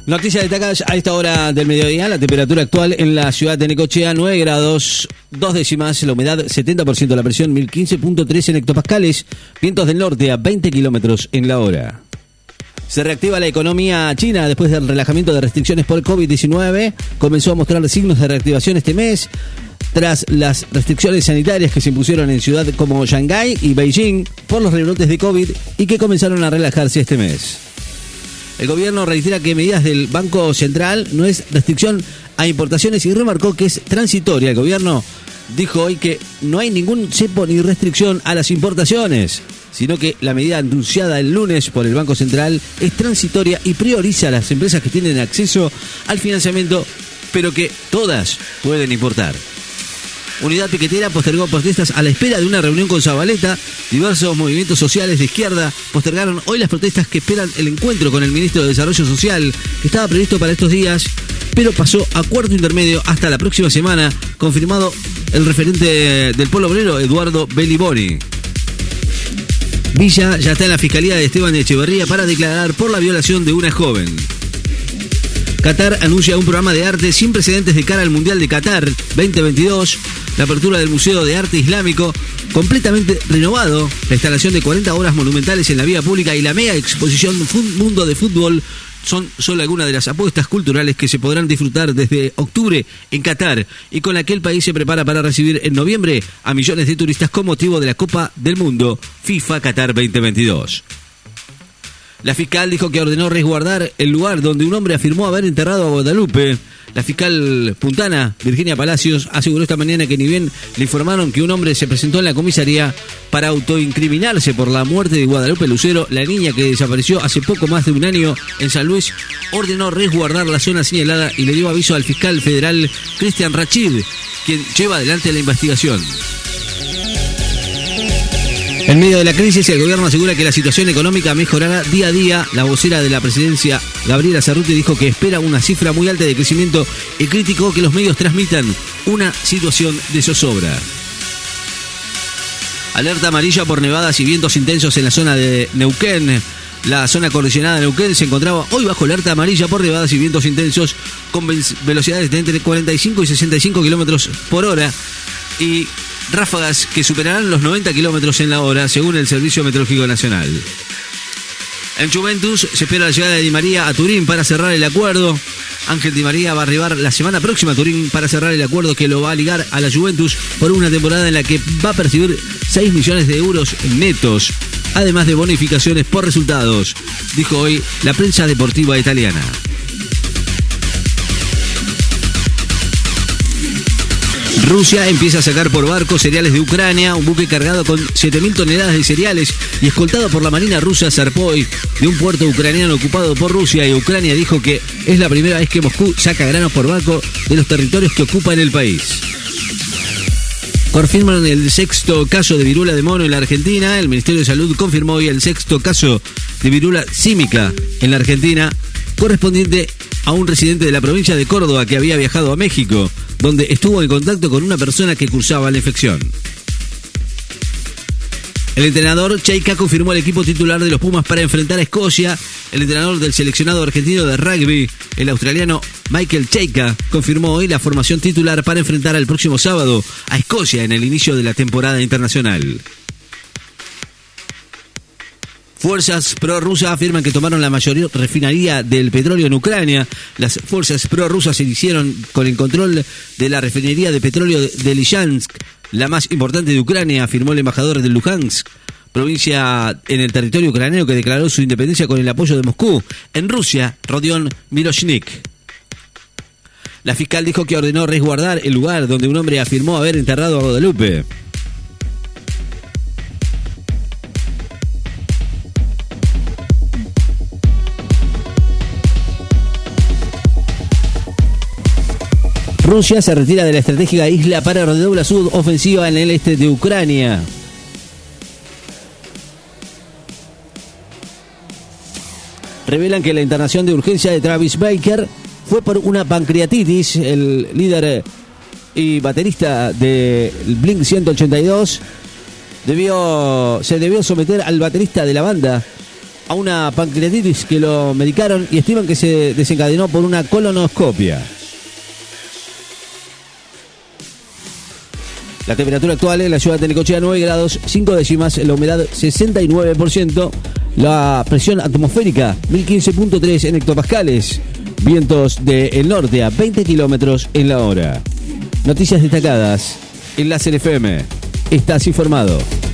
Noticias destacadas a esta hora del mediodía. La temperatura actual en la ciudad de Necochea, 9 grados, 2 décimas. La humedad, 70%. La presión, 1015.3 en hectopascales. Vientos del norte a 20 kilómetros en la hora. Se reactiva la economía china después del relajamiento de restricciones por COVID-19. Comenzó a mostrar signos de reactivación este mes, tras las restricciones sanitarias que se impusieron en ciudades como Shanghái y Beijing por los rebrotes de COVID y que comenzaron a relajarse este mes. El gobierno reitera que medidas del Banco Central no es restricción a importaciones y remarcó que es transitoria. El gobierno dijo hoy que no hay ningún cepo ni restricción a las importaciones, sino que la medida anunciada el lunes por el Banco Central es transitoria y prioriza a las empresas que tienen acceso al financiamiento, pero que todas pueden importar. Unidad Piquetera postergó protestas a la espera de una reunión con Zabaleta. Diversos movimientos sociales de izquierda postergaron hoy las protestas que esperan el encuentro con el ministro de Desarrollo Social, que estaba previsto para estos días, pero pasó a cuarto intermedio hasta la próxima semana, confirmado el referente del Polo Obrero, Eduardo Beliboni. Villa ya está en la fiscalía de Esteban Echeverría para declarar por la violación de una joven. Qatar anuncia un programa de arte sin precedentes de cara al Mundial de Qatar 2022. La apertura del Museo de Arte Islámico, completamente renovado, la instalación de 40 obras monumentales en la vía pública y la mega exposición Mundo de Fútbol son solo algunas de las apuestas culturales que se podrán disfrutar desde octubre en Qatar y con la que el país se prepara para recibir en noviembre a millones de turistas con motivo de la Copa del Mundo FIFA Qatar 2022. La fiscal dijo que ordenó resguardar el lugar donde un hombre afirmó haber enterrado a Guadalupe. La fiscal puntana, Virginia Palacios, aseguró esta mañana que ni bien le informaron que un hombre se presentó en la comisaría para autoincriminarse por la muerte de Guadalupe Lucero, la niña que desapareció hace poco más de un año en San Luis, ordenó resguardar la zona señalada y le dio aviso al fiscal federal Cristian Rachid, quien lleva adelante la investigación. En medio de la crisis, el gobierno asegura que la situación económica mejorará día a día. La vocera de la presidencia, Gabriela Cerruti, dijo que espera una cifra muy alta de crecimiento y criticó que los medios transmitan una situación de zozobra. Alerta amarilla por nevadas y vientos intensos en la zona de Neuquén. La zona cordillerana de Neuquén se encontraba hoy bajo alerta amarilla por nevadas y vientos intensos con velocidades de entre 45 y 65 kilómetros por hora y ráfagas que superarán los 90 kilómetros en la hora, según el Servicio Meteorológico Nacional. En Juventus se espera la llegada de Di María a Turín para cerrar el acuerdo. Ángel Di María va a arribar la semana próxima a Turín para cerrar el acuerdo que lo va a ligar a la Juventus por una temporada en la que va a percibir 6 millones de euros netos, además de bonificaciones por resultados, dijo hoy la prensa deportiva italiana. Rusia empieza a sacar por barco cereales de Ucrania. Un buque cargado con 7.000 toneladas de cereales y escoltado por la Marina rusa zarpó hoy de un puerto ucraniano ocupado por Rusia, y Ucrania dijo que es la primera vez que Moscú saca granos por barco de los territorios que ocupa en el país. Confirman el 6º caso de viruela de mono en la Argentina. El Ministerio de Salud confirmó hoy el 6º caso de viruela símica en la Argentina, correspondiente a un residente de la provincia de Córdoba que había viajado a México, donde estuvo en contacto con una persona que cursaba la infección. El entrenador Cheika confirmó el equipo titular de los Pumas para enfrentar a Escocia. El entrenador del seleccionado argentino de rugby, el australiano Michael Cheika, confirmó hoy la formación titular para enfrentar al próximo sábado a Escocia en el inicio de la temporada internacional. Fuerzas prorrusas afirman que tomaron la mayor refinería del petróleo en Ucrania. Las fuerzas prorrusas se hicieron con el control de la refinería de petróleo de Lizhansk, la más importante de Ucrania, afirmó el embajador de Luhansk, provincia en el territorio ucraniano que declaró su independencia con el apoyo de Moscú. En Rusia, Rodion Miroshnik. La fiscal dijo que ordenó resguardar el lugar donde un hombre afirmó haber enterrado a Guadalupe. Rusia se retira de la estratégica isla para redoblar su ofensiva en el este de Ucrania. Revelan que la internación de urgencia de Travis Baker fue por una pancreatitis. El líder y baterista de Blink 182 se debió someter al baterista de la banda a una pancreatitis que lo medicaron y estiman que se desencadenó por una colonoscopia. La temperatura actual en la ciudad de Necochea 9 grados 5 décimas, la humedad 69%, la presión atmosférica 1015.3 en hectopascales, vientos del norte a 20 kilómetros en la hora. Noticias destacadas en la FM. Estás informado.